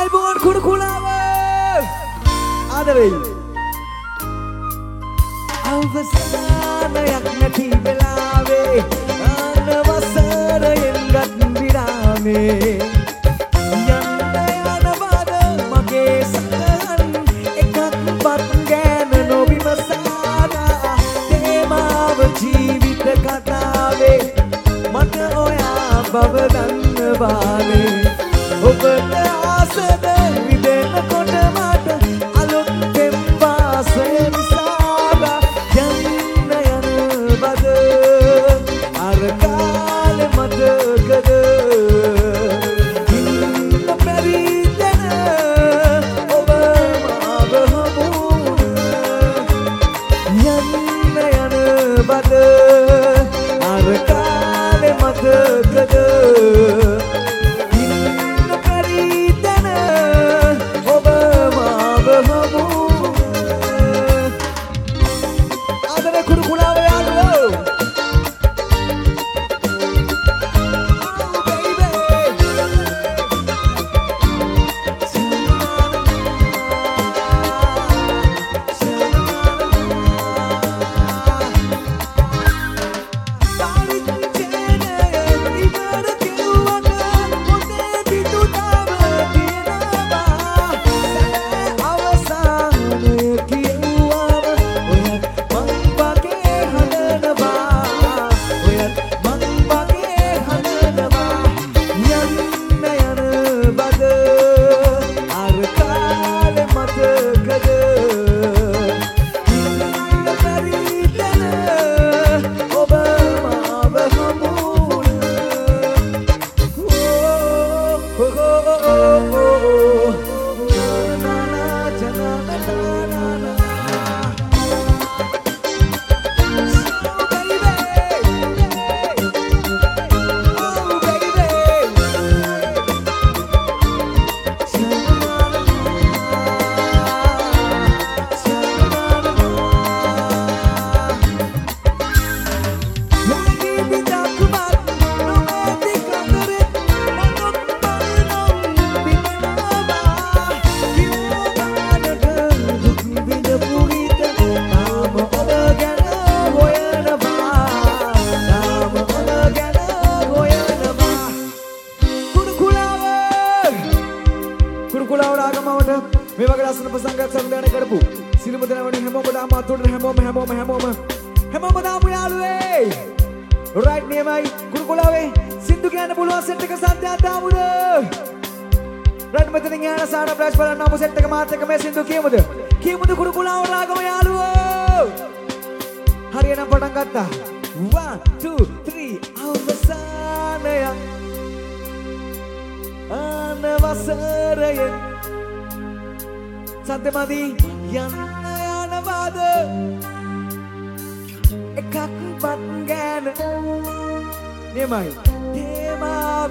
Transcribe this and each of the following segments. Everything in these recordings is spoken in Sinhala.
Album kudu kulawa ada wei අවසානයක් නැති වෙලාවේ අනවසරයෙන් ගත් විරාමේ යන්න යනවාද මගේ සතන් එකක්වත් ගෑන නොවිමසාදා තේමාව ජීවිත කතාවේ මට ඔයා බව දන්නවානේ ඔබට ආසද විදෙනකොට මට අලුත්ෙන් වාසය නිසා යන්න යනවද අර කාලෙ මතකද ඉන්න බැරි තැන ඔබ මාව හමුන යන්න යනවද අර කාලෙ මතකද මේ වගේ ලස්සන ප්‍රසංගයක් සංවිධානය කරපු සිළුම දෙනවනේ හැමෝම දාම අතොට හැමෝම දාමු යාළුවේ රයිට් නියමයි කුරුකුලාවේ සින්දු කියන්න පුළුවන් සෙට් එක සද්දයක් දාමුද රයිට් මෙතනින් යන සාන බ්‍රෂ් බලන්න අපු සෙට් එක මාත් එක මේ සින්දු කියමුද කුරුකුලාව රාගම යාළුවෝ හරියනම් පටන් ගත්තා 1 2 3 අවසානය අනවසරයෙන් සත්‍යමදි යන්න යනවාද එකක්වත් ගෑන නියමයි තේමාව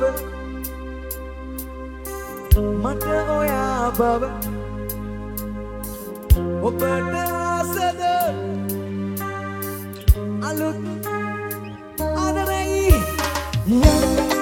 මට ඔයා බව ඔබට ආසද අලුත් ආදරයි යන්න